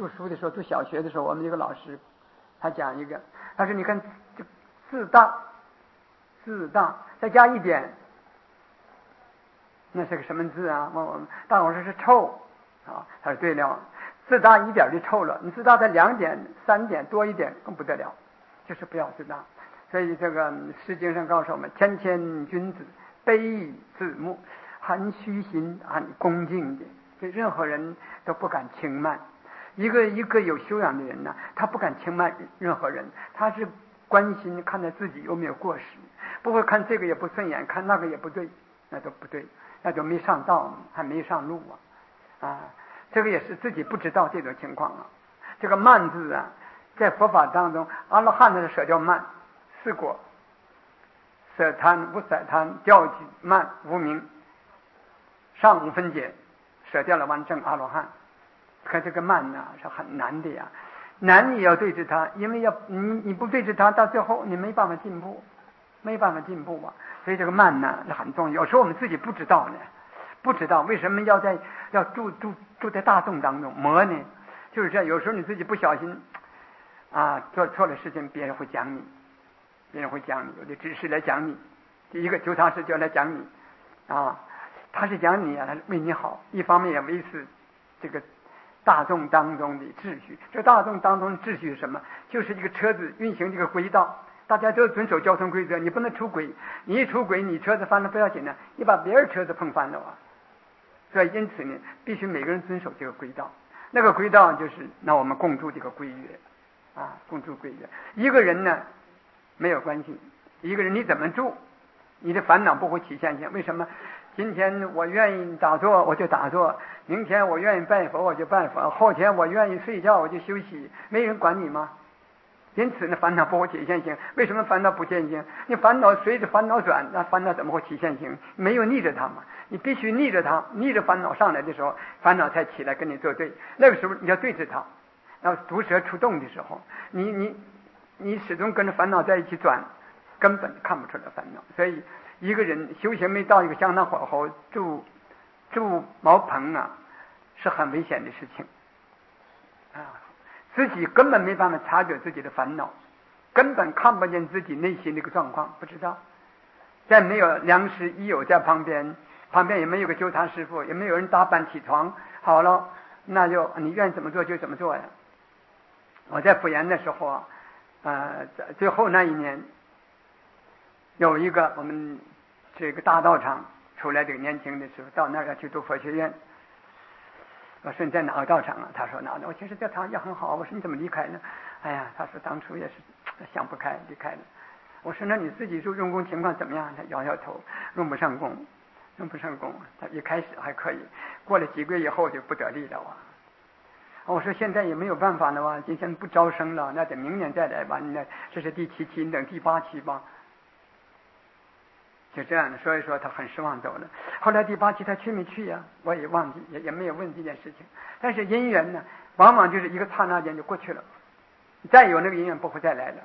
读书的时候，读小学的时候，我们一个老师他讲一个，他说你看这自大再加一点，那是个什么字啊？我大老师是臭啊，他说对了，自大一点就臭了，你自大在2点3点多一点更不得了，就是不要自大。所以这个诗经上告诉我们，谦谦君子，卑以自牧，含虚心，很恭敬的，对任何人都不敢轻慢。一个有修养的人呢，他不敢轻慢任何人，他是关心看待自己有没有过失，不会看这个也不顺眼，看那个也不对，那都不对，那就没上道，还没上路啊！这个也是自己不知道这种情况啊。这个慢字啊，在佛法当中，阿罗汉的舍掉慢4果：舍贪、无舍贪、调举、慢、无明，上5分解，舍掉了完证阿罗汉。可这个慢呢是很难的呀，难你要对治它，因为你不对治它，到最后你没办法进步啊。所以这个慢呢是很重要。有时候我们自己不知道呢，不知道为什么要住在大众当中磨呢？就是这样，有时候你自己不小心啊，做错了事情，别人会讲你，有的指示来讲你。第一个纠察师就来讲你啊，他是讲你啊，他是为你好，一方面也维持这个大众当中的秩序。这大众当中的秩序是什么？就是一个车子运行这个轨道，大家都遵守交通规则，你不能出轨，你一出轨，你车子翻了不要紧呢，你把别人车子碰翻了啊。所以因此呢，必须每个人遵守这个轨道。那个轨道就是那我们共筑这个规约啊，共筑规约。一个人呢没有关系，一个人你怎么住，你的烦恼不会起现行。为什么？今天我愿意打坐我就打坐，明天我愿意拜佛我就拜佛，后天我愿意睡觉我就休息，没人管你吗？因此呢，烦恼不会起现行。为什么烦恼不现行？你烦恼随着烦恼转，那烦恼怎么会起现行？没有逆着它嘛，你必须逆着它，逆着烦恼上来的时候，烦恼才起来跟你作对。那个时候你要对着它。然后毒蛇出洞的时候，你始终跟着烦恼在一起转，根本看不出来烦恼。所以一个人修行没到一个相当火候，住茅棚啊，是很危险的事情啊。自己根本没办法察觉自己的烦恼，根本看不见自己内心的一个状况，不知道。再没有良师益友在旁边也没有个纠察师傅，也没有人打扮起床，好了，那就你愿意怎么做就怎么做呀。我在辅研的时候最后那一年，有一个我们这个大道场出来这个年轻的时候，到那儿要去读佛学院。我说你在哪个道场啊？他说哪的？我其实这堂也很好。我说你怎么离开呢？哎呀，他说当初也是想不开离开了。我说那你自己说用功情况怎么样？他摇摇头，用不上功。他一开始还可以，过了几个月以后就不得力了啊。我说现在也没有办法了吧，今天不招生了，那得明年再来吧。那这是第7期，你等第8期吧。就这样的，所以说他很失望走了。后来第8期他去没去呀？我也忘记，也没有问这件事情。但是因缘呢，往往就是一个刹那间就过去了，再有那个因缘不会再来了。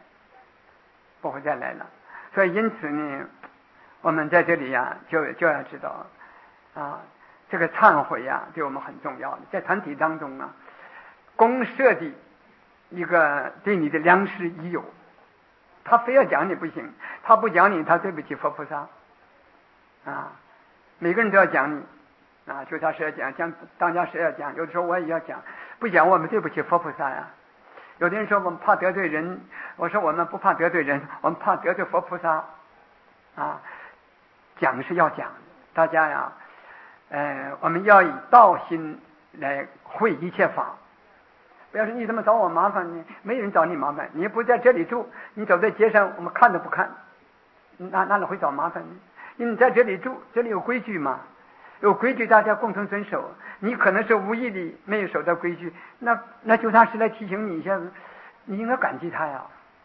所以因此呢，我们在这里呀，就要知道啊，这个忏悔呀，对我们很重要的。在团体当中啊，公社的一个对你的良师益友，他非要讲你不行，他不讲你，他对不起佛菩萨啊。每个人都要讲你啊，就他是要讲当家是要讲，有的时候我也要讲，不讲我们对不起佛菩萨呀。有的人说我们怕得罪人，我说我们不怕得罪人，我们怕得罪佛菩萨啊。讲是要讲，大家呀，我们要以道心来会一切法。不要说你怎么找我麻烦呢？没人找你麻烦，你不在这里住，你走在街上我们看都不看，哪里会找麻烦呢？因为你在这里住，这里有规矩嘛，有规矩大家共同遵守。你可能是无意的没有守到规矩，那就他是来提醒你一下子，你应该感激他呀，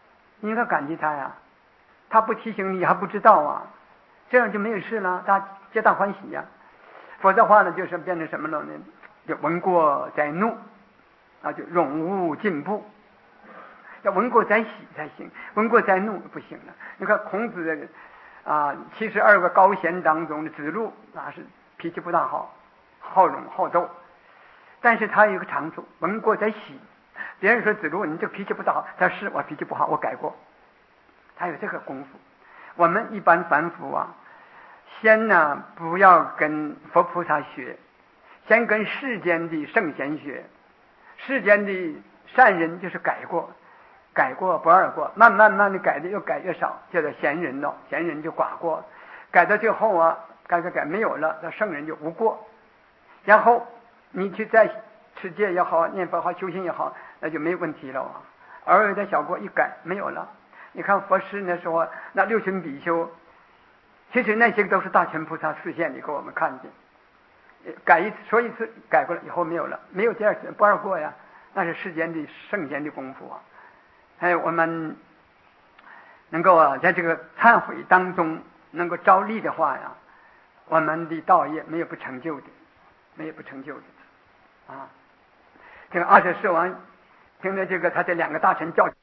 他不提醒你还不知道啊，这样就没有事了，大家皆大欢喜呀。否则的话呢，就是变成什么了呢？就闻过在怒啊，就永无进步。要闻过在喜才行，闻过在怒不行了。你看孔子72个高贤当中的子路是脾气不大好，好勇好斗。 但是他有一个长处，闻过则喜。别人说子路你这个脾气不大好，他说是我脾气不好，我改过。他有这个功夫。我们一般凡夫啊，先呢不要跟佛菩萨学，先跟世间的圣贤学。世间的善人就是改过不二过，慢慢的改的越改越少，叫做贤人了。贤人就寡过，改到最后啊，改没有了，那圣人就无过。然后你去在持戒也好，念佛好，修行也好，那就没问题了啊。偶尔的小过一改没有了。你看佛师那时候那六群比丘，其实那些都是大权菩萨示现的给我们看见。改一次说一次改过了以后没有了，没有第二次不二过呀，那是世间的圣贤的功夫啊。还有我们能够啊在这个忏悔当中能够着力的话呀，我们的道业没有不成就的，没有不成就的啊。这个二十世王听着这个他的两个大臣叫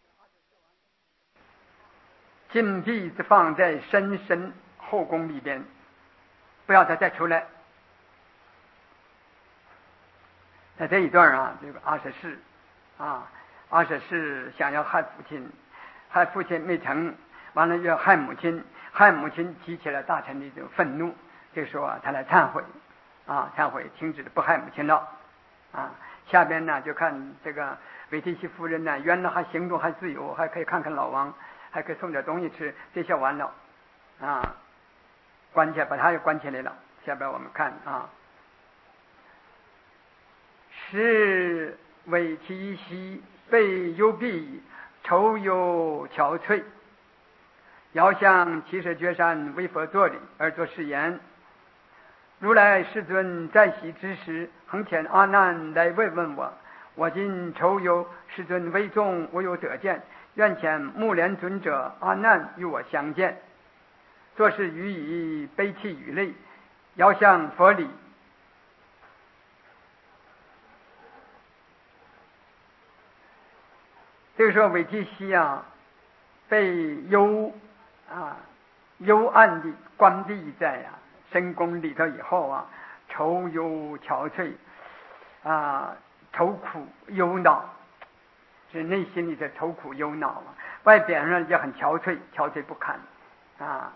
禁闭子放在深后宫里边，不要他再出来。在这一段啊，这个阿舍氏啊，阿舍氏想要害父亲，害父亲没成，完了要害母亲，害母亲激起了大臣的这种愤怒。这时候啊，他来忏悔啊，忏悔停止不害母亲了啊。下边呢就看这个韦提希夫人呢，原来还行动还自由，还可以看看老王，还可以送点东西吃，这些完了啊，关起来，把他又关起来了。下边我们看啊。是韦提希被幽闭，愁忧憔悴，遥向七舍绝山为佛作礼，而作是言：如来世尊在昔之时，恒遣阿难来慰问我，我今愁忧，世尊为众无有得见，愿遣目连尊者阿难与我相见。作是语以悲泣与泪，遥向佛礼。这个时候韦提希啊被幽暗的关闭在深宫里头以后啊，愁忧憔悴啊，愁苦忧恼，是内心里的愁苦忧恼啊，外表上也很憔悴不堪啊。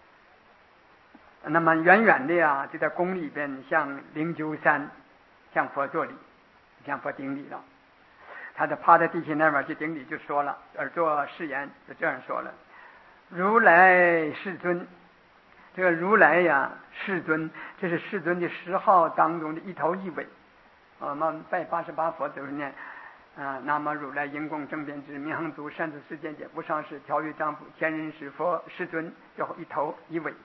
那么远远的啊，就在宫里边向灵鹫山向佛作礼，向佛顶礼了。他就趴在地心那边去顶礼，就说了，而作誓言，就这样说了：如来世尊，这个如来呀，世尊，这是世尊的10号当中的一头一尾。我们拜88佛都是念南无如来应供正遍知明行足善知识见解无上士调御丈夫前人是佛世尊，最后一头一尾。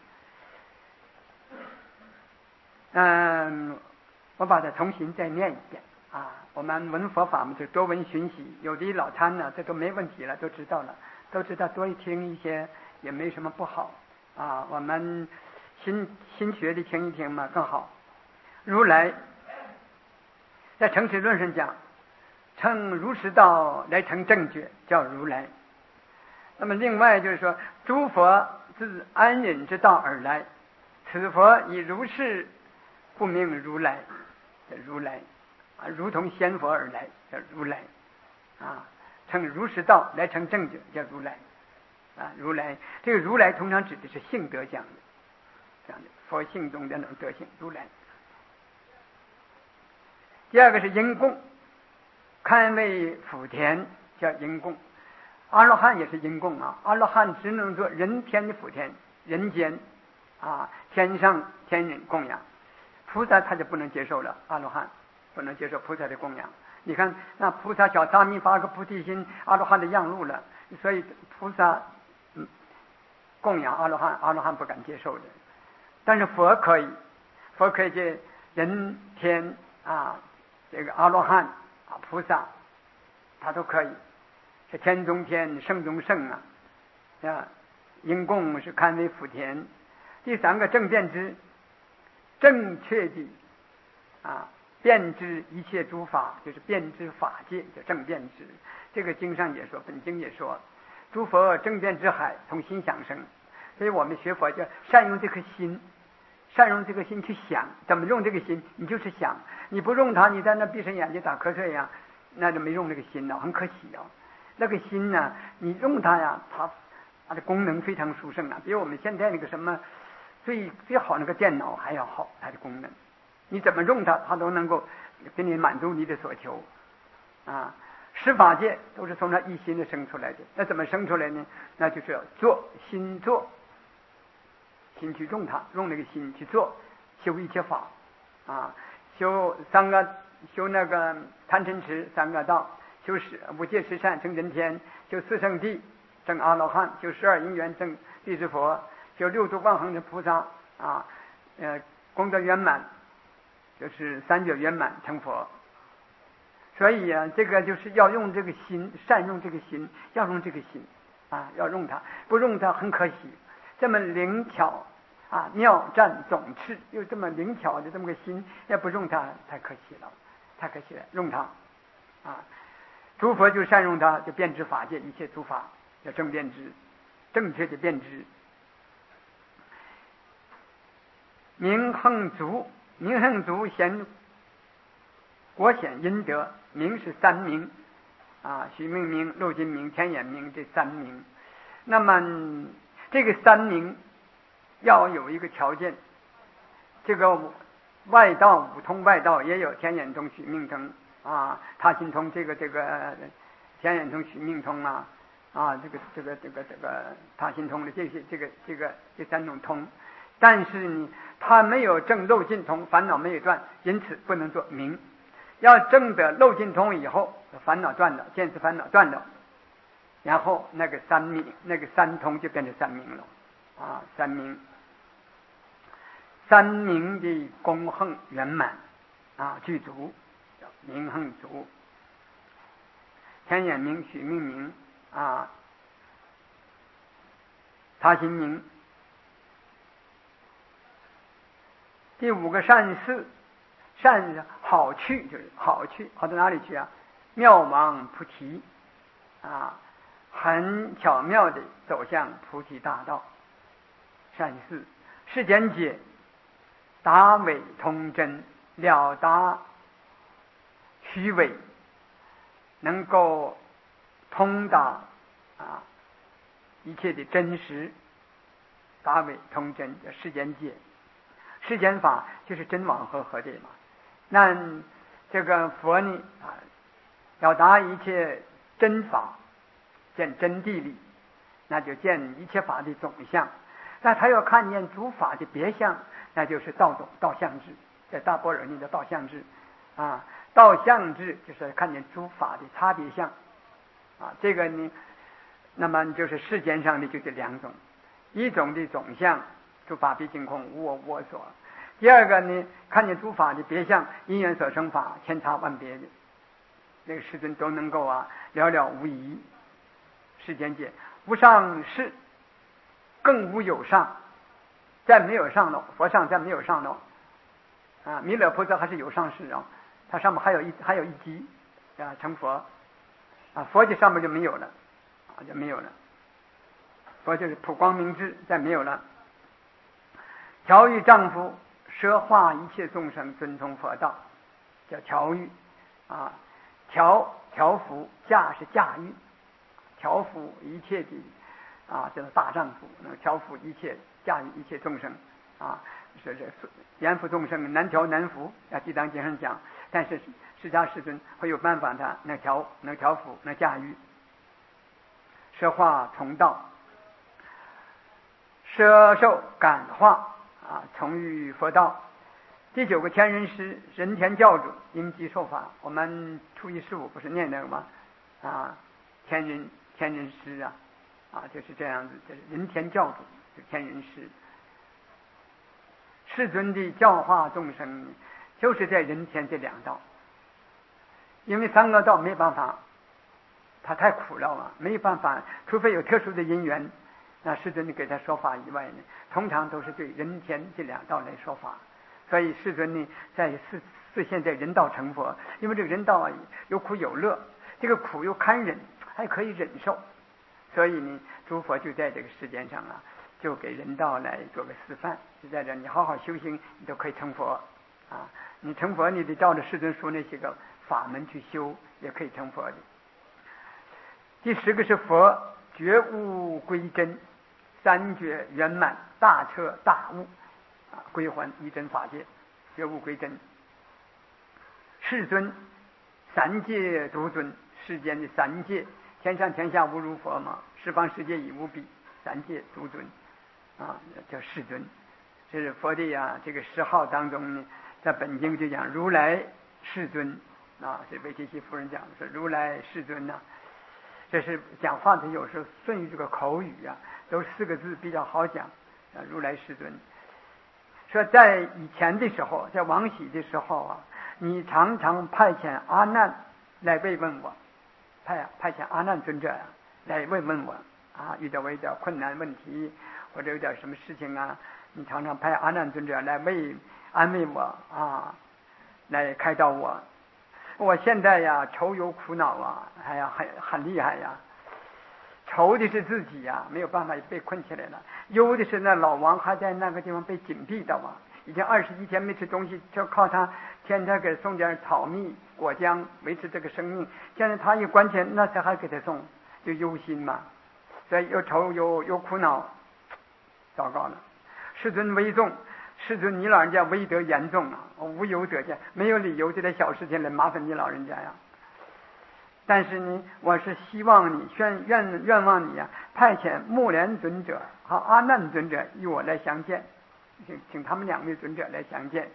我把它重新再念一遍啊。我们闻佛法嘛，就多闻熏习，有的老参呢，这都没问题了，都知道了，都知道多听一些也没什么不好啊。我们新学的听一听嘛更好。如来在成实论上讲，乘如实道来成正觉，叫如来。那么另外就是说，诸佛自安忍之道而来，此佛以如是不名如来，叫如来啊，如同仙佛而来，叫如来啊，乘如实道来成正觉，叫如来啊。如来这个如来通常指的是性德讲的，讲的佛性中的那种德性，如来。第二个是因供，堪为福田，叫因供。阿罗汉也是因供啊，阿罗汉只能做人天的福田，人间啊，天上天人供养，菩萨他就不能接受了，阿罗汉不能接受菩萨的供养。你看那菩萨小沙弥发个菩提心，阿罗汉的样路了，所以菩萨供养阿罗汉，阿罗汉不敢接受的。但是佛可以，佛可以接人天啊，这个阿罗汉啊，菩萨他都可以，是天中天，圣中圣啊。因供是堪为福田。第三个正遍知，正确的遍知一切诸法，就是遍知法界，叫正遍知。这个经上也说，本经也说，诸佛正遍知海，从心想生。所以我们学佛就善用这颗心， 善用这个心去想，怎么用这个心？你就是想，你不用它，你在那闭上眼睛打瞌睡呀，那就没用这个心了，很可惜啊。那个心呢，你用它呀，它的功能非常殊胜啊，比我们现在那个什么最好那个电脑还要好，它的功能，你怎么用它，它都能够给你满足你的所求啊。十法界都是从那一心的生出来的，那怎么生出来呢？那就是要做，心做，心去用它，用那个心去做，修一切法啊，修那个贪嗔痴三个道，修五戒十善成人天，修四圣谛证阿罗汉，修12因缘证地之佛，修六度万行的菩萨啊，功德圆满，就是三觉圆满成佛。所以啊，这个就是要用这个心，善用这个心，要用这个心啊，要用它，不用它很可惜。这么灵巧啊，妙战总持，又这么灵巧的这么个心，要不用它太可惜了，太可惜了。用它啊，诸佛就善用它，就遍知法界一切诸法，叫正遍知，正确的遍知。明恒足，明恒足显果显阴德。明是三明啊，许命明、漏尽明、天眼明，这三明。那么这个三明要有一个条件，这个外道五通外道也有天眼通、许命通啊，他心通，这个天眼通、许命通啊，这个他心通的这三种通，但是呢，他没有证漏尽通，烦恼没有断，因此不能做明。要证得漏尽通以后，烦恼断了，见思烦恼断了，然后那个三明，那个三通就变成三明了啊，三明的功恒圆满啊，具足，明恒足，天眼明、许命明啊，他心明。第五个善事，善是好去，就是好去，好到哪里去啊？妙往菩提啊，很巧妙的走向菩提大道。善事世间解，达伪通真，了达虚伪，能够通达啊一切的真实，达伪通真叫世间解。世间法就是真妄和合的嘛。那这个佛呢啊，要达一切真法，见真谛理，那就见一切法的总相。那他要看见诸法的别相，那就是道相智，在大般若里的道相智啊。道相智就是看见诸法的差别相啊。这个呢，那么就是世间上的就这两种，一种的总相，诸法毕竟空，无我所。第二个呢，看见诸法的别相，因缘所生法，千差万别的，那个世尊都能够啊了了无遗。世间界无上士，更无有上，再没有上了，佛上再没有上了啊。弥勒菩萨还是有上士啊，他上面还有一级啊成佛啊，佛就上面就没有了啊，就没有了。佛就是普光明智，再没有了。调御丈夫，摄化一切众生，遵从佛道，叫调御啊。调伏，驾是驾驭，调伏一切的啊，这个大丈夫能调伏一切，驾驭一切众生啊。是严伏众生，难调难伏啊，地藏经上讲。但是释迦世尊会有办法，他能调伏，能驾驭。摄化从道，摄受感化啊，从于佛道。第9个天人师，人天教主，应机受法。我们初一十五不是念那个吗？啊，天人师啊，就是这样子，就是人天教主，就天人师。世尊的教化众生，就是在人天这两道，因为三恶道没办法，他太苦了啊，没有办法，除非有特殊的因缘，那世尊给他说法以外呢，通常都是对人天这两道来说法。所以世尊呢，在示现在人道成佛，因为这个人道有苦有乐，这个苦又堪忍，还可以忍受，所以呢，诸佛就在这个世间上啊， 就给人道来做个示范，就在这你好好修行，你都可以成佛啊！你成佛，你得照着世尊说那些个法门去修，也可以成佛的。第10个是佛觉悟归真，三觉圆满，大彻大悟啊，归还一真法界，觉悟归真。世尊三界独尊，世间的三界，天上天下无如佛嘛，十方世界已无比，三界独尊啊，叫世尊。这是佛的这个10号当中呢，在本经就讲如来世尊啊，是维提西夫人讲的，是如来世尊呐。这是讲话的有时候顺于这个口语都4个字比较好讲啊，如来世尊。说在以前的时候，在王喜的时候你常常派遣阿难来慰问我，派遣阿难尊者来慰问我遇到我一点困难问题或者有点什么事情你常常派阿难尊者来安慰我来开导我。我现在愁忧苦恼很厉害愁的是自己没有办法被困起来了，忧的是那老王还在那个地方被紧闭的已经21天没吃东西，就靠他天天给送点草蜜果浆维持这个生命，现在他一关起来，那谁还给他送？就忧心嘛，所以又愁又苦恼，糟糕了。世尊威重，世尊你老人家威德严重无有者见，没有理由这点小事情来麻烦你老人家但是呢，我是希望你愿望你派遣目连尊者和阿难尊者与我来相见，请他们2位尊者来相见。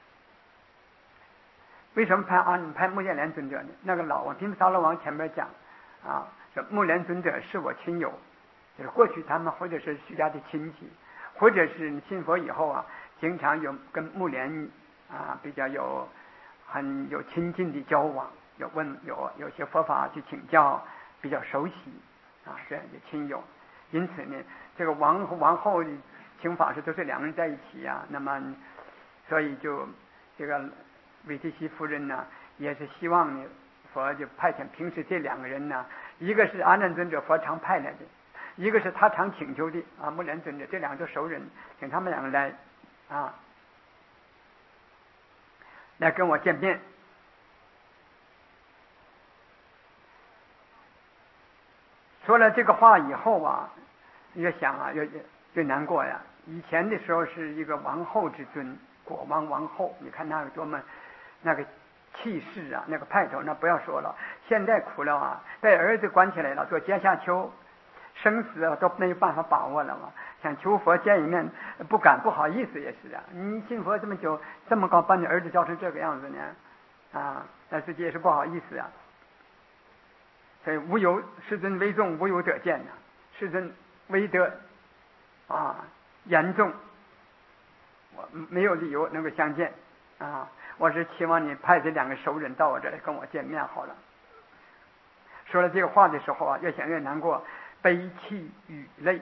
为什么派目连尊者呢？那个老王毗沙罗王前面讲说目连尊者是我亲友，就是过去他们或者是徐家的亲戚，或者是信佛以后经常有跟目连比较很有亲近的交往，有些佛法去请教，比较熟悉这样的亲友。因此呢，这个王和王后的请法师都是2人在一起那么所以就这个维提西夫人也是希望呢，佛就派遣平时这2个人一个是阿难尊者佛常派来的，一个是他常请求的目连尊者，这2个都熟人，请他们2个来跟我见面。说了这个话以后越想越难过以前的时候是一个王后之尊，国王王后，你看那有多么那个气势那个派头，那不要说了。现在苦了被儿子关起来了，做阶下囚，生死都没有办法把握了想求佛见一面不敢，不好意思也是你信佛这么久，这么高把你儿子教成这个样子呢那自己也是不好意思所以世尊威重，无有者见世尊威德严重，我没有理由能够相见我是期望你派这2个熟人到我这来跟我见面好了。说了这个话的时候越想越难过，悲泣与泪。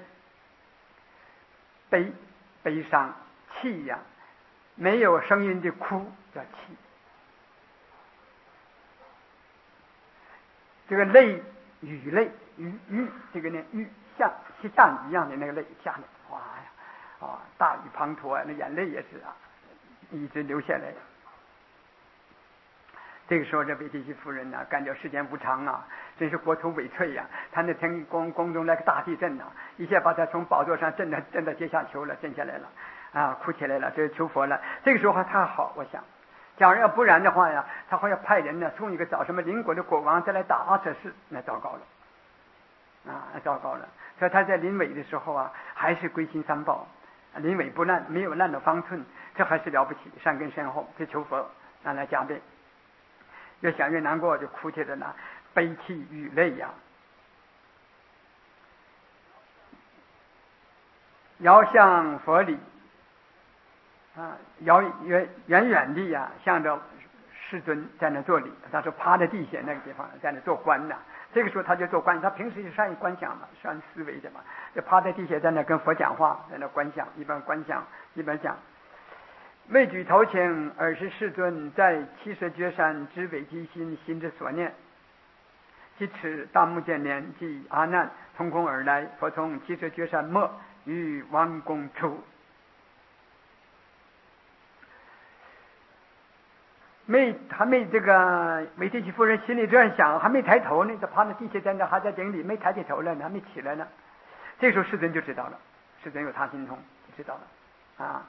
悲伤，泣没有声音的哭叫泣，这个泪雨泪雨这个呢雨像下雨一样的那个泪下来，哇呀大雨滂沱那眼泪也是一直流下来。这个时候这维提西夫人感觉世间无常真是国土萎悴他那天宫中来个大地震一下把他从宝座上震到阶下囚了，震下来了哭起来了，这求佛了。这个时候他好，我想假如要不然的话他会要派人送一个找什么邻国的国王再来打阿阇世，那糟糕了糟糕了。所以他在临尾的时候还是归心3宝，临尾不烂，没有烂到方寸，这还是了不起，善根深厚，这求佛来加倍。越想越难过，就哭起来了，悲泣与泪遥向佛里远远地向着世尊在那做礼，他说趴在地下那个地方在那做观这个时候他就做观，他平时就善于观想善思维的就趴在地下在那跟佛讲话，在那观想，一边观想一边讲。未举头请，尔时世尊在七舍觉山之违机心之所念，即此大目犍连即阿难从空而来，佛从七舍觉山末于王宫处。还没这个韦提希夫人心里这样想，还没抬头呢，就趴在地下在那还在井里，没抬起头来呢，还没起来呢。这时候世尊就知道了，世尊有他心通，就知道了啊。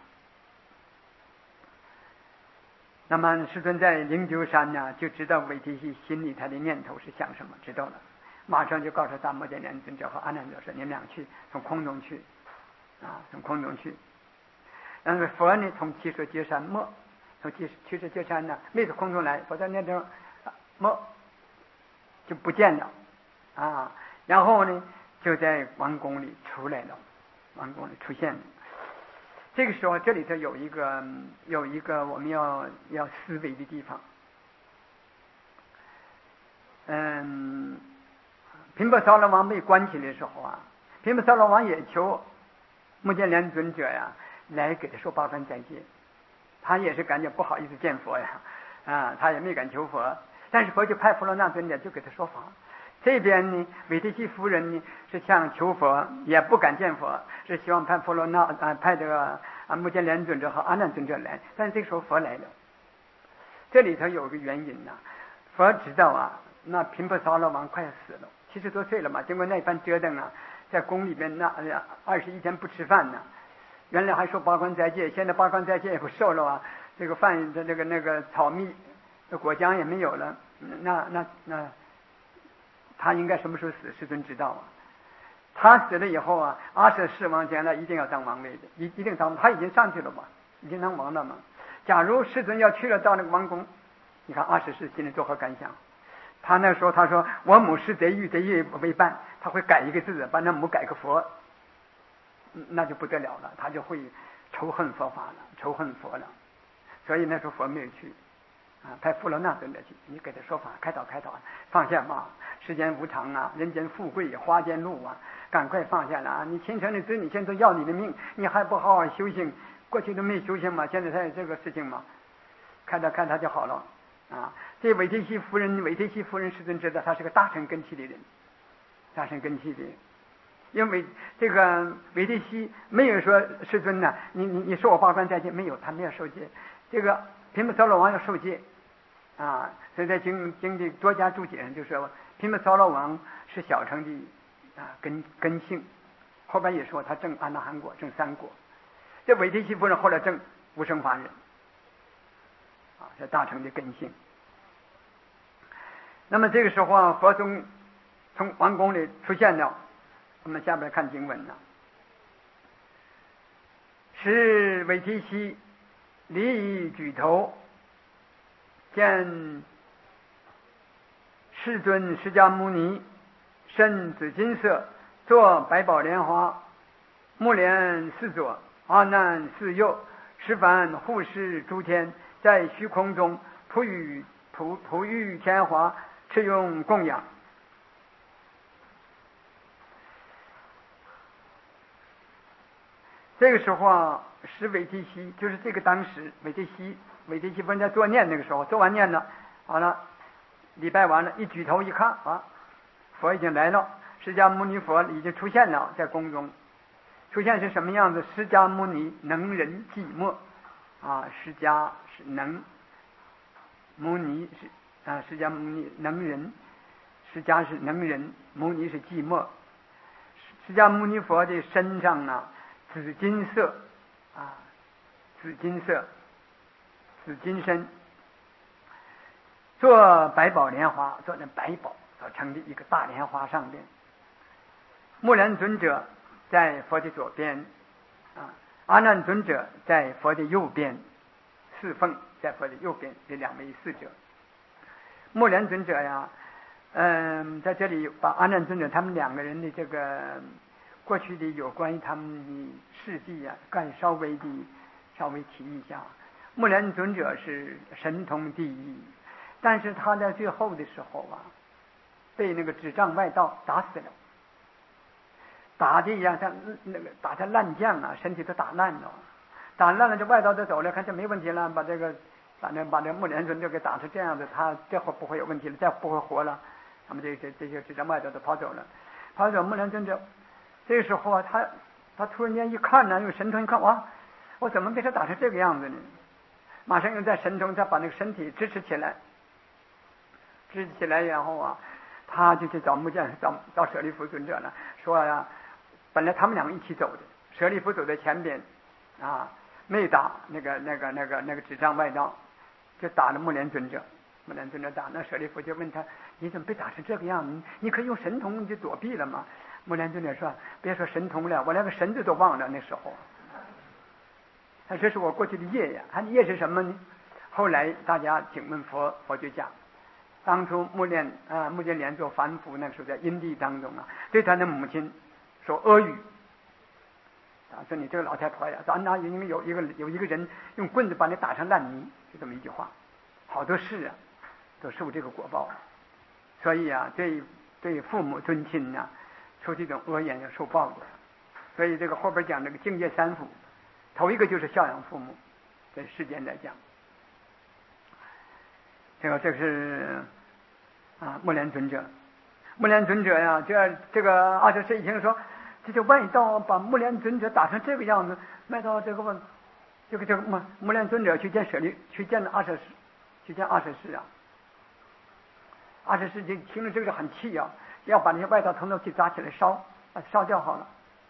那么世尊在灵鹫山呢，就知道韦提希心里他的念头是想什么，知道了，马上就告诉大摩犍连尊者和阿难尊者说：“你们俩去，从空中去，从空中去。”然后佛呢，从七舍阶山没。从七舍阶山呢，没从空中来，佛在那地方没就不见了然后呢，就在王宫里出来了，王宫里出现了。这个时候，这里头有一个我们要思维的地方。频婆娑罗王被关起来的时候频婆娑罗王也求目犍连尊者来给他说八关斋戒。他也是感觉不好意思见佛他也没敢求佛，但是佛就派弗罗那尊者就给他说法。这边呢，韦提希夫人呢是想求佛，也不敢见佛，是希望派弗罗那派这个目犍连尊者和阿难尊者来。但是这个时候佛来了，这里头有个原因佛知道那频婆娑罗王快死了，70多岁了嘛，经过那番折腾在宫里边那21天不吃饭原来还说八关斋戒，现在八关斋戒也不受了这个饭的那个草蜜的果浆也没有了，那他应该什么时候死？世尊知道他死了以后阿舍世王将来一定要当王位的，一定当，他已经上去了嘛，已经当王了嘛。假如世尊要去了到那个王宫，你看阿舍世心里作何感想？他那时候他说我母是贼欲，贼欲为伴，他会改一个字，把那母改个佛，那就不得了了，他就会仇恨佛法了，仇恨佛了。所以那时候佛没有去派弗罗那尊者去，你给他说法，开导放下吧，世间无常人间富贵花间路赶快放下了你亲生的子女现在要你的命，你还不好好修行，过去都没修行嘛，现在才有这个事情嘛，开导就好了这韦提希夫人世尊知道他是个大乘根器的人，大乘根器的人。因为这个韦提希没有说世尊你说我八关斋戒，没有，他没有受戒。这个频婆娑罗王要受戒所以在经的多家注解上就说频婆娑罗王是小乘的根性，后边也说他证阿那含果，证3果。这韦提希夫人后来证无生法忍是大乘的根性。那么这个时候佛从王宫里出现了，我们下边看经文是韦提希离举头，见世尊释迦牟尼身紫金色，坐百宝莲花，目连四左，阿难四右，十方护世诸天，在虚空中普雨天华，持用供养。这个时候是韦提希，就是这个当时韦提希夫人在做念，那个时候做完念了，好了，礼拜完了，一举头一看佛已经来了，释迦牟尼佛已经出现了，在宫中出现是什么样子？释迦牟尼能人寂寞释迦是能，牟尼是释迦牟尼能人，释迦是能人，牟尼是寂寞。释迦牟尼佛的身上紫金色紫金身，做百宝莲花，做那百宝所成的一个大莲花上边。目连尊者在佛的左边阿难尊者在佛的右边，侍奉在佛的右边，这2位侍者。目连尊者在这里把阿难尊者他们2个人的这个过去的有关于他们的事迹稍微提一下。目连尊者是神通第一，但是他在最后的时候被那个智障外道打死了，打的像那个打成烂酱身体都打烂了，这外道都走了，看这没问题了，把这目连尊者给打成这样子，他这会不会有问题了，再不会活了，他们这些智障外道都跑走了，目连尊者这个时候他他突然间一看呢，用神通一看，哇，我怎么被他打成这个样子呢？马上又在神通再把那个身体支持起来，然后啊，他就去找木匠，找舍利弗尊者了，说呀，本来他们两个一起走的，舍利弗走在前边，啊，没打那个纸张外道，就打了木莲尊者。木莲尊者打，那舍利弗就问他：“你怎么被打成这个样子？你可以用神通就躲避了吗？”木莲尊者说：“别说神通了，我连个神字都忘了那时候。”他这是我过去的业呀。他的业是什么呢？后来大家请问佛就讲，当初目犍连做凡夫那个时候在因地当中啊，对他的母亲说阿谀啊，说你这个老太婆呀，咱那有一个人用棍子把你打成烂泥，就这么一句话。好多事啊，都受这个果报，所以啊，对父母尊亲呢，说这种恶言要受报的。所以这个后边讲这个境界三福，头一个就是孝养父母，在世间来讲，这是啊目连尊者呀，这个阿舍世一听说，这外道把目连尊者打成这个样子，卖到这个目连尊者去见阿舍世啊。阿舍世就听了这个很气啊，要把那些外道从头去抓起来烧掉好了。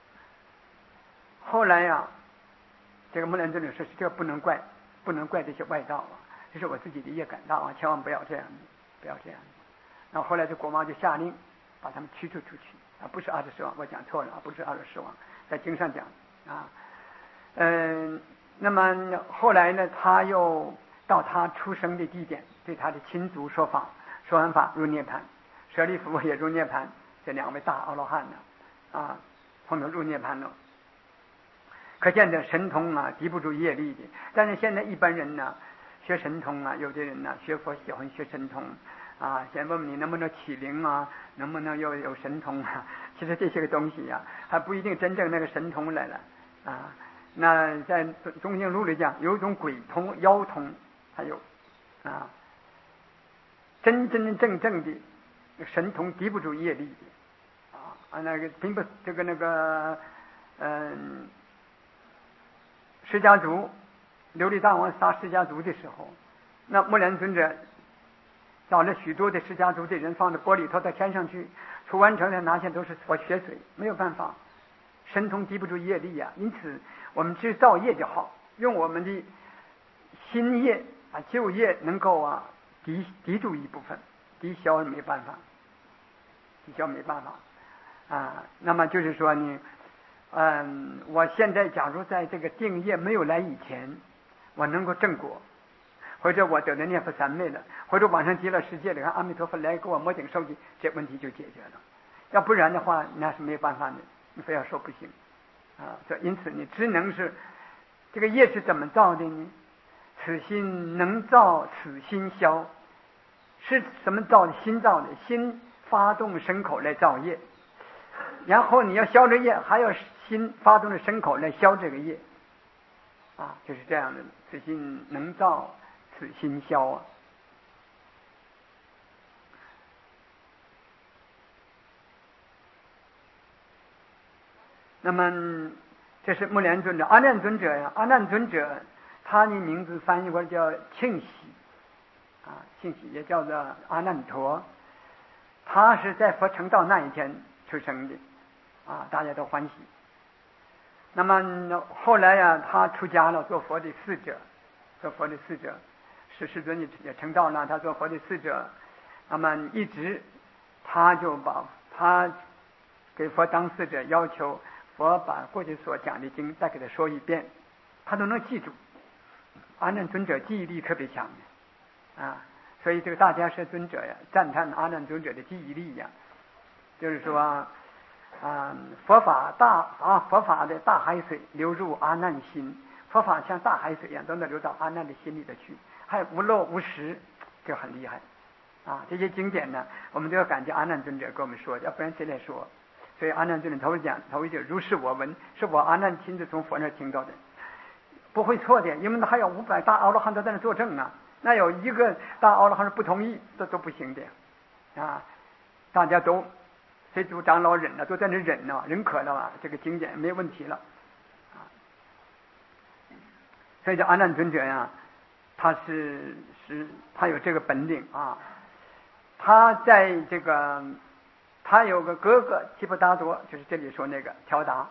后来呀，这个目连尊者说：“这不能怪这些外道啊，这是我自己的业感大啊，千万不要这样子。”然后后来这国王就下令把他们驱逐出去啊，不是阿舍世王，我讲错了啊，不是阿舍世王，在经上讲啊，那么后来呢，他又到他出生的地点，对他的亲族说法，说完法入涅槃，舍利弗也入涅槃，这两位大阿罗汉呢，啊，后面入涅槃了。可见这神通啊，敌不住业力的。但是现在一般人呢，学神通啊，有的人呢学佛喜欢学神通啊，先问问你能不能起灵啊，能不能又有神通啊？其实这些个东西呀，还不一定真正那个神通来了啊。那在中经录里讲，有一种鬼通、妖通，还有啊，真正的神通敌不住业力的啊。那个并不释迦族琉璃大王杀释迦族的时候，那目连尊者找了许多的释迦族的人，放在锅里头到天上去，出完成了拿下都是血水，没有办法，神通敌不住业力呀。因此我们只造业就好，用我们的新业啊旧业能够啊抵住一部分，抵消没办法啊。那么就是说呢，我现在假如在这个定业没有来以前，我能够正果，或者我得了念佛三昧了，或者往上极乐世界里看阿弥陀佛来给我摸顶受记，这问题就解决了。要不然的话，那是没有办法的，你非要说不行啊。因此你只能是这个业是怎么造的呢？此心能造，此心消，是什么造的？心造的，心发动身口来造业，然后你要消这业，还要心发动的身口来消这个业啊，就是这样的。此心能造，此心消啊。那么这是目连尊者。阿难尊者呀，阿难尊者他的名字翻译过来叫庆喜啊，庆喜也叫做阿难陀。他是在佛成道那一天出生的啊，大家都欢喜。那么后来呀，他出家了，做佛的侍者，是世尊也成道了，他做佛的侍者。那么一直他就把他给佛当侍者，要求佛把过去所讲的经再给他说一遍，他都能记住。阿难尊者记忆力特别强啊，所以这个大迦叶尊者呀，赞叹阿难尊者的记忆力呀，就是说佛法的大海水流入阿难心，佛法像大海水一样都能流到阿难的心里头去，还无漏无实，这很厉害啊。这些经典呢，我们都要感谢阿难尊者给我们说，要不然谁来说？所以阿难尊者头一句如是我闻，是我阿难亲自从佛那听到的，不会错的，因为还有500大阿罗汉都在那作证啊，那有一个大阿罗汉是不同意，这都不行的啊。大家都谁主长老忍了，都在那忍呢，忍渴了啊，这个经典没问题了啊。所以叫阿难尊者呀，他他有这个本领啊。他在这个他有个哥哥提婆达多，就是这里说那个调达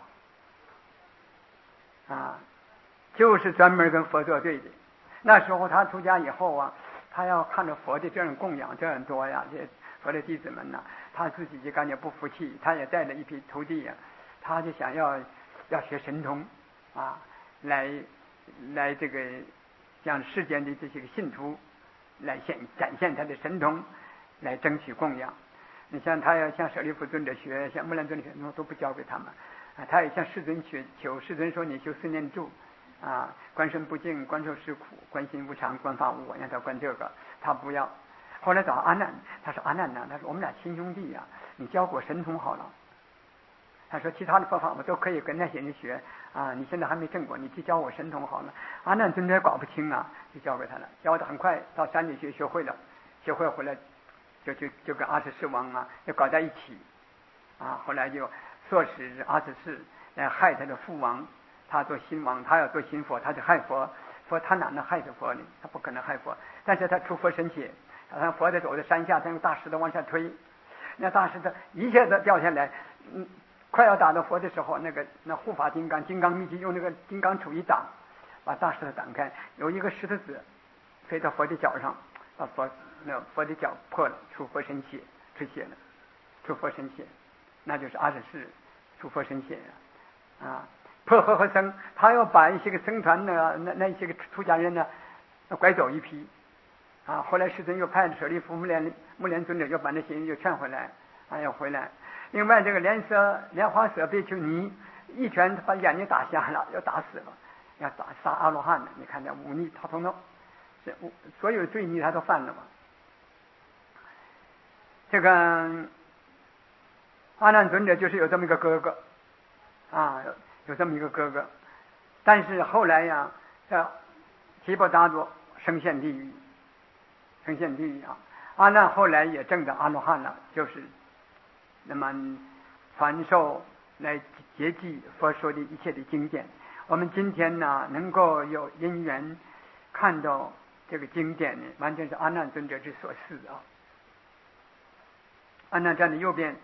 啊，就是专门跟佛作对的。那时候他出家以后啊，他要看着佛的这样供养这样多呀，这佛的弟子们呢，他自己就感觉不服气，他也带了一批徒弟呀，他就想要学神通啊，来这个向世间的这些个信徒来展现他的神通，来争取供养。你像他要向舍利弗尊者学，向木兰尊者学，都不教给他们啊。他也向世尊求，世尊说你修四念住啊，观身不净，观受是苦，观心无常，观法无我，让他观这个，他不要。后来找阿难，他说阿难呢，他说我们俩亲兄弟呀，你教我神通好了。他说其他的佛法我都可以跟那些人学啊，你现在还没证过，你去教我神通好了。阿难尊者搞不清啊，就教给他了，教的很快，到山里去学会了，学会回来就跟阿阇世王啊就搞在一起啊，后来就唆使阿阇世来害他的父王，他做新王，他要做新佛，他就害佛，他哪能害着佛呢？他不可能害佛，但是他出佛身血，佛在走在山下，他用大石头往下推，那大石头一下子掉下来，快要打到佛的时候，那护法金刚密集用那个金刚杵一挡，把大石头挡开，有一个石头子飞到佛的脚上，把佛的脚破了，出佛身血，出血了，出佛身血，那就是阿阇世出佛身血啊。破和合僧，他要把一些个僧团呢，那一些个出家人呢，拐走一批啊。后来世尊又派舍利弗、目连尊者又把那些人又劝回来，要回来。另外这个莲花舍比丘尼一拳把眼睛打瞎了，要打死了，要杀阿罗汉的。你看这忤逆，他统统所有罪逆他都犯了嘛。这个阿难尊者就是有这么一个哥哥啊，有这么一个哥哥，但是后来呀，提婆达多升陷地狱啊。阿难后来也证得阿罗汉了，就是那么传授来接济佛说的一切的经典。我们今天呢，能够有因缘看到这个经典呢，完全是阿难尊者之所赐啊。阿难站的右边，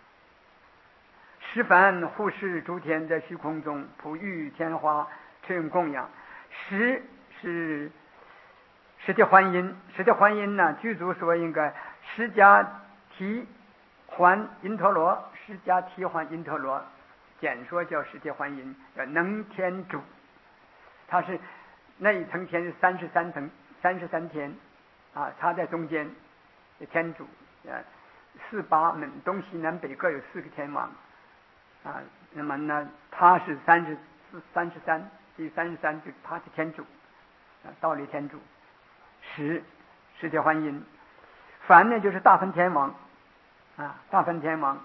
十梵护世诸天在虚空中普育天花，持用供养。十是十地还因，十地还因呢，具足说应该十迦提还因陀罗，十迦提还因陀罗，简说叫十地还因，叫能天主。它是那一层天是33天啊，它在中间的天主四八门东西南北各有4个天王啊。那么呢，他是33，第33就他是天主啊，道理天主。十地还因，梵呢就是大梵天王啊，大梵天王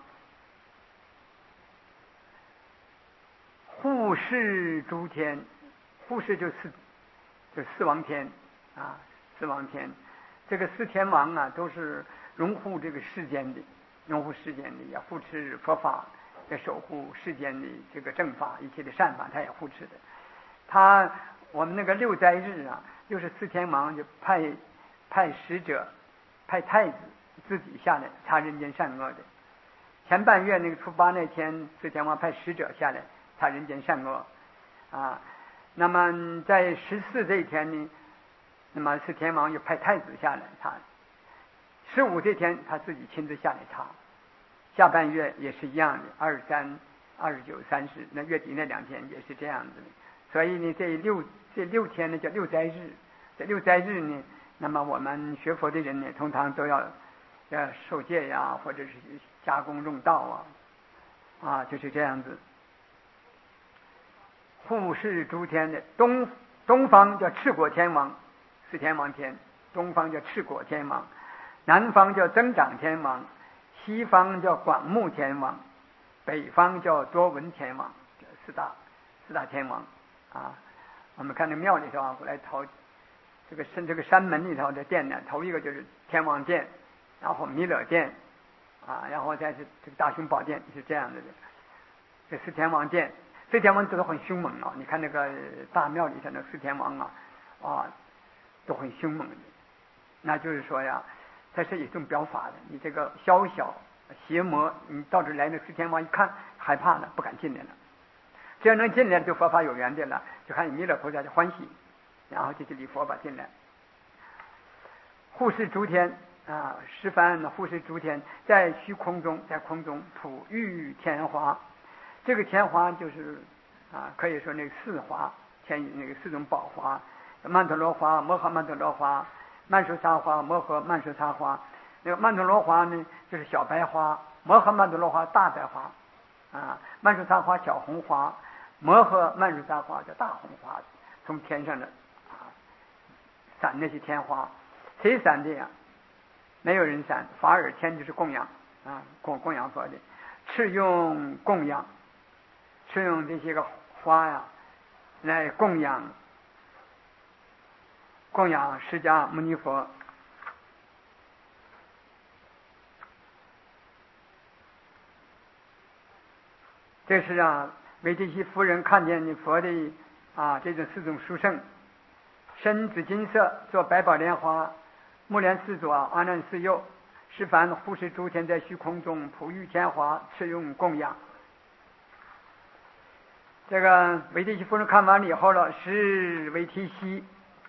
护世诸天，护世就四王天啊，四王天。这个四天王啊，都是拥护这个世间的，要护持佛法，要守护世间的这个正法，一切的善法，他也护持的。我们那个六斋日啊，就是四天王就派使者，派太子自己下来查人间善恶的。前半月那个初八那天，四天王派使者下来查人间善恶啊。那么在14这一天呢，那么四天王又派太子下来查。15这天他自己亲自下来查。下半月也是一样的，23、29、30，那月底那2天也是这样子的。所以呢，这六天呢叫六斋日。这六斋日呢，那么我们学佛的人呢，通常都要受戒呀，或者是加功用道啊，就是这样子。护世诸天的东方叫赤果天王，四天王天，东方叫赤果天王，南方叫增长天王，西方叫广目天王，北方叫多闻天王，四大天王啊。我们看那庙里头啊，后来头这个山门里头的殿呢，头一个就是天王殿，然后弥勒殿然后再是这个大雄宝殿是这样的。这四天王殿，四天王都很凶猛啊！你看那个大庙里头那四天王都很凶猛的。那就是说呀，它是一种表法的。你这个小小邪魔，你到这来，那四天王一看害怕了，不敢进来了。只要能进来，就佛法有缘的了，就看弥勒菩萨就欢喜，然后就去礼佛吧进来。护世诸天十番护世诸天在虚空中，在空中普育天花。这个天花就是可以说那个四花，那个四种宝花：曼陀罗花、摩诃曼陀罗花、曼殊沙花、摩诃曼殊沙花。那个曼陀罗花呢，就是小白花；摩诃曼陀罗花大白花，曼殊沙花小红花，摩诃曼殊沙花叫大红花。从天上的散那些天花，谁散的呀？没有人散，法尔天就是供养供养佛的，是用供养，是用这些个花呀来供养释迦牟尼佛。这是维提西夫人看见你佛的这种四种殊胜，身紫金色，做百宝莲花，木莲四左，阿难四右，十番护世诸天在虚空中普育天华，持用供养。这个维提西夫人看完了以后了，是维提西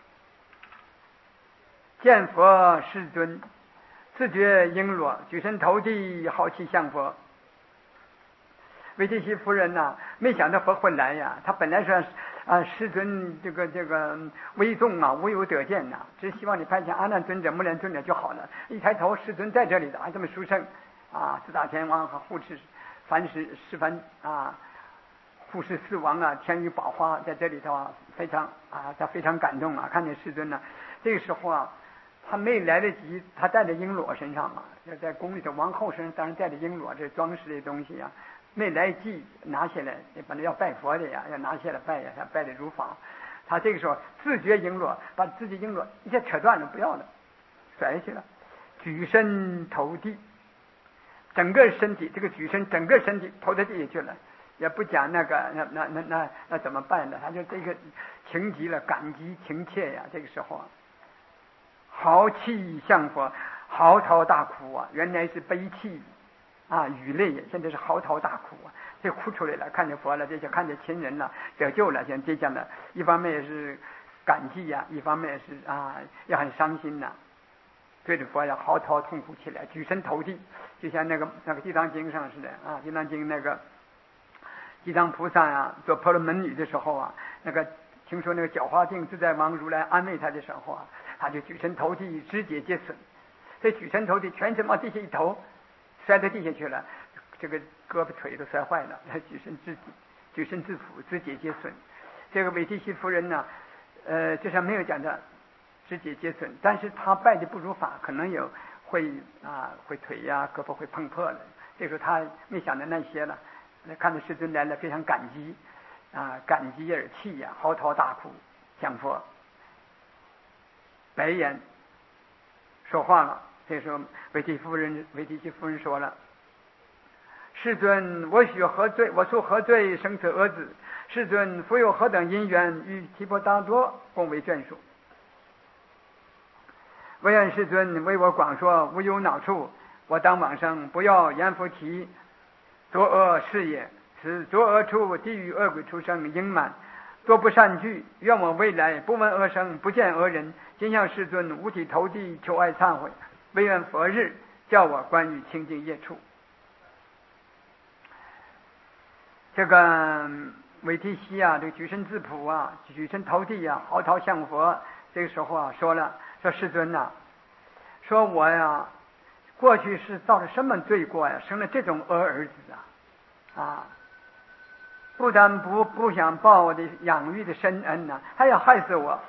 见佛世尊，自觉璎珞，举身投地，好气向佛。维提西夫人没想到佛会来呀，他本来说世尊这个威重无有得见只希望你派遣阿难尊者、木莲尊者就好了。一抬头，世尊在这里的，这么殊胜四大天王和护持凡十番护持四王天女宝花在这里头非常他非常感动看见世尊这个时候他没来得及，他带着璎珞身上在宫里头，王后身上当然带着璎珞，这装饰的东西没来及拿下来，本来要拜佛的要拿下来拜他拜的如法。他这个时候自觉璎珞，把自己璎珞一下扯断了，不要了，甩去了，举身投地，整个身体这个举身整个身体投到地下去了，也不讲那怎么办呢？他就这个情急了，感激情切这个时候豪气向佛，嚎啕大哭原来是悲泣雨泪，现在是嚎啕大哭这哭出来了，看见佛了，这些看见亲人了，得救了，现在这样的，一方面也是感激一方面也是也很伤心对着佛嚎啕痛哭起来，举身投地，就像那个地藏经上似的地藏经那个地藏菩萨做婆罗门女的时候那个听说那个狡猾境自在王如来安慰他的时候他就举身投地，肢解皆损。这举身投地，全身往地下一投，摔到地下去了，这个胳膊腿都摔坏了，举身自负，肢解皆损。这个韦提西夫人就像没有讲的肢解皆损，但是他拜的不如法，可能有会腿胳膊会碰破了。这时候他没想到那些了，看到世尊来了，非常感激感激而泣嚎啕大哭向佛白眼说话了。这时候韦提西夫人说了：世尊，我属何罪生此儿子？世尊，复有何等因缘与提婆达多共为眷属？唯愿世尊为我广说，无有恼处，我当往生，不要言复提作恶事也。此作恶处，地狱恶鬼出生应满，多不善具。愿我未来不闻恶声，不见恶人，今向世尊五体投地，求爱忏悔。唯愿佛日叫我观于清净业处。这个韦提西这个举身自仆举身投地嚎啕向佛。这个时候说了，说世尊说我过去是造了什么罪过生了这种恶儿子不但不想报我的养育的深恩还要害死我。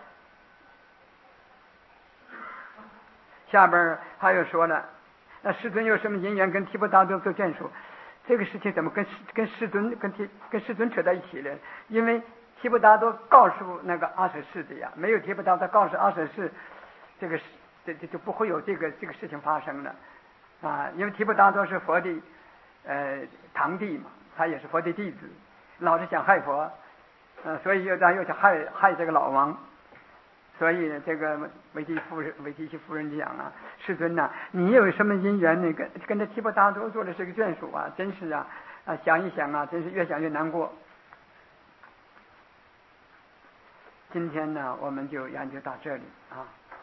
下边他又说了，那世尊有什么因缘跟提婆达多做眷属？这个事情怎么跟世尊扯在一起了？因为提婆达多告诉那个阿舍氏的没有提婆达多告诉阿舍氏，这就不会有这个事情发生了。 因为提婆达多是佛的堂弟嘛，他也是佛的弟子，老是想害佛，所以又想害这个老王。所以这个维提西夫人讲啊，世尊呐，你有什么因缘呢？跟这提婆达多做的这个眷属啊，真是想一想啊，真是越想越难过。今天呢，我们就研究到这里啊。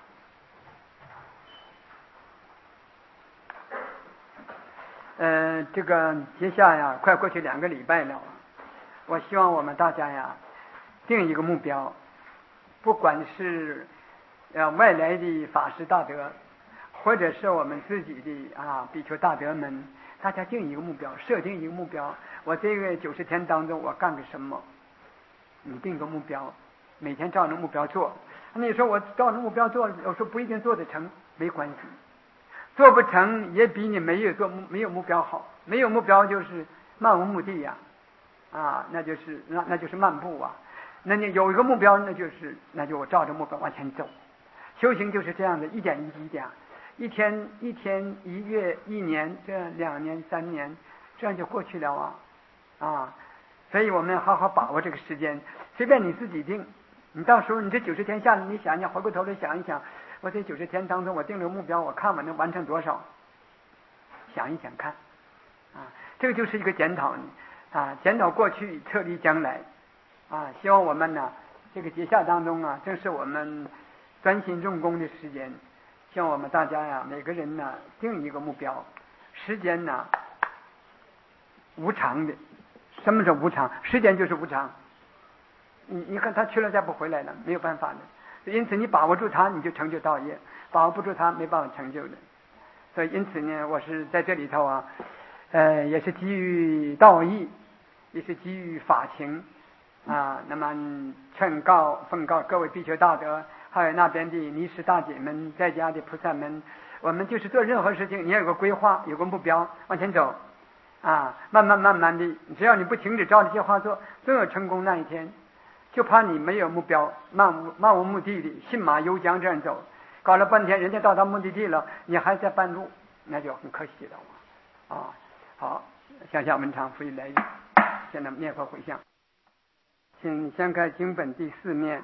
这个接下呀，快过去2个礼拜了，我希望我们大家呀，定一个目标。不管是外来的法师大德，或者是我们自己的比丘大德们，大家定一个目标，设定一个目标。我这个90天当中我干个什么？你定个目标，每天照着目标做。你说我照着目标做，有时候不一定做得成，没关系，做不成也比你没有目标好。没有目标就是漫无目的呀，那就是漫步啊。那你有一个目标，那就我照着目标往前走。修行就是这样的，一点一滴的，一天一天，一月一年，这2年3年，这样就过去了所以我们好好把握这个时间，随便你自己定。你到时候你这90天下来，你想想，回过头来想一想，我这90天当中我定了个目标，我看我能完成多少，想一想看这个就是一个检讨检讨过去，策立将来希望我们呢，这个节下当中正是我们专心用功的时间。希望我们大家每个人呢定一个目标。时间呢无常的。什么是无常？时间就是无常。你看他去了再不回来了，没有办法的。因此你把握住它，你就成就道业；把握不住它，没办法成就的。所以因此呢，我是在这里头也是基于道义，也是基于法情那么奉告各位比丘大德，还有那边的尼师大姐们，在家的菩萨们，我们就是做任何事情，你要有个规划，有个目标，往前走慢慢的，只要你不停止照这些话做，总有成功那一天。就怕你没有目标，漫无目的的信马由缰这样走，搞了半天人家到达目的地了，你还在半路，那就很可惜了好，向下文长，复以来日。现在念佛回向，请先开经本第4面。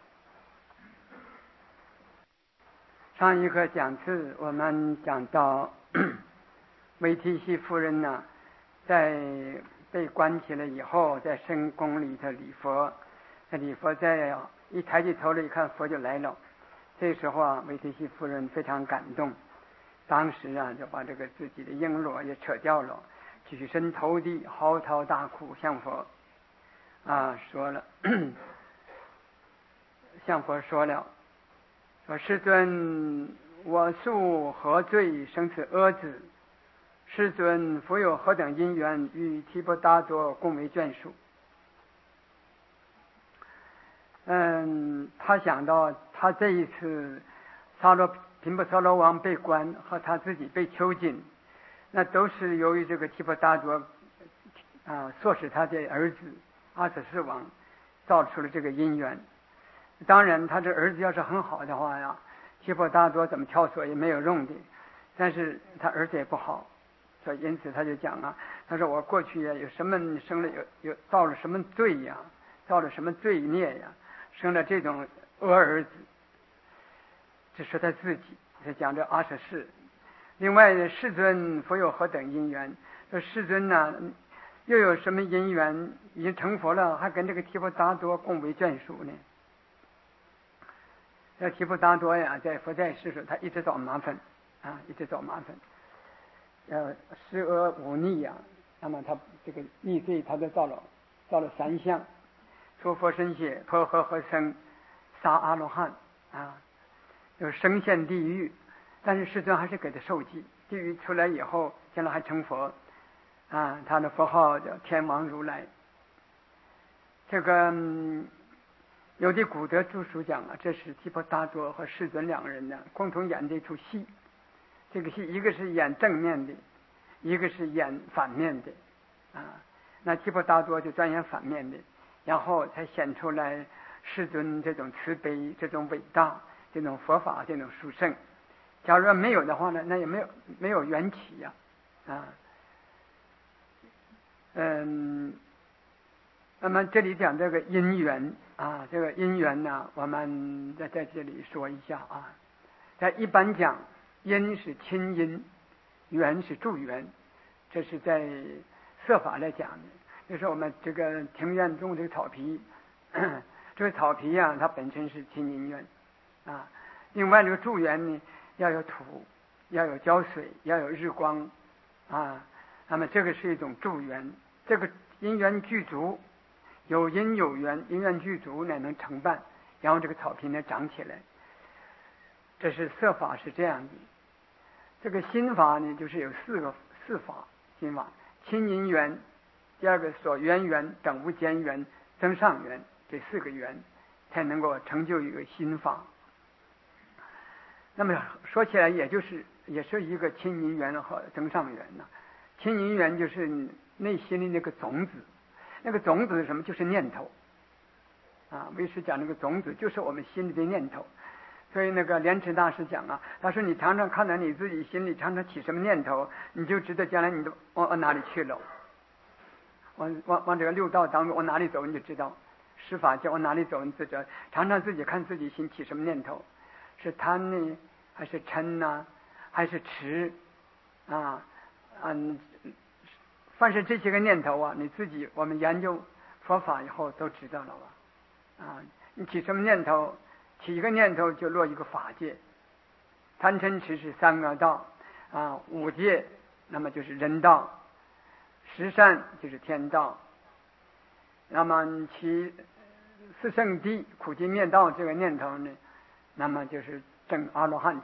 上一课讲次我们讲到维提西夫人呢，在被关起来以后，在深宫里头礼佛，礼佛在一抬起头来一看，佛就来了。这时候维提西夫人非常感动，当时就把这个自己的璎珞也扯掉了，举身投地，嚎啕大哭，向佛说了向佛说了，说世尊，我素何罪生此阿子？世尊，佛有何等因缘与提婆达多共为眷属？他想到他这一次频婆娑罗王被关和他自己被囚禁，那都是由于这个提婆达多唆使他的儿子阿阇世王造出了这个因缘。当然他这儿子要是很好的话提婆达多怎么挑唆也没有用的，但是他儿子也不好，所以因此他就讲他说我过去有什么生了有造了什么罪造了什么罪孽生了这种恶儿子。这是他自己在讲这阿阇世。另外世尊，佛有何等因缘？说世尊又有什么因缘已经成佛了，还跟这个提婆达多共为眷属呢？这提婆达多在佛在世时他一直找麻烦一直找麻烦，施恶忤逆那么他这个逆罪他都造了3项：出佛身血，破和僧，杀阿罗汉就是升陷地狱。但是世尊还是给他受记，地狱出来以后将来还成佛他的佛号叫天王如来。这个有的古德著书讲这是提婆达多和世尊2人共同演这出戏。这个戏一个是演正面的，一个是演反面的那提婆达多就专演反面的，然后才显出来世尊这种慈悲，这种伟大，这种佛法，这种殊胜假如没有的话呢，那也没有缘起呀，那么这里讲这个因缘啊，这个因缘呢，我们在这里说一下啊。在一般讲，因是亲因，缘是助缘，这是在色法来讲的。就是我们这个庭院种这个草皮，这个草皮啊，它本身是亲因缘啊。另外这个助缘呢，要有土，要有浇水，要有日光啊。那么这个是一种助缘，这个因缘具足。有因有缘，因缘具足呢，能成办，然后这个草坪呢长起来。这是色法是这样的。这个心法呢，就是有四法心法：亲因缘，第二个所缘缘、等无间缘、增上缘，这4个缘才能够成就一个心法。那么说起来，也是一个亲因缘和增上缘呢。亲因缘就是你内心的那个种子。那个种子是什么？就是念头啊。为师讲那个种子就是我们心里的念头。所以那个莲池大师讲啊，他说你常常看到你自己心里常常起什么念头，你就知道将来你往哪里去了。往这个六道当中往哪里走，你就知道。十法界往哪里走，你自己常常自己看自己心起什么念头，是贪呢，还是嗔呢，还是痴啊？凡是这些个念头啊，你自己我们研究佛法以后都知道了吧？啊，你起什么念头，起一个念头就落一个法界。贪嗔痴是3个道啊，5界那么就是人道，10善就是天道。那么起4圣谛苦集灭道这个念头呢，那么就是证阿罗汉。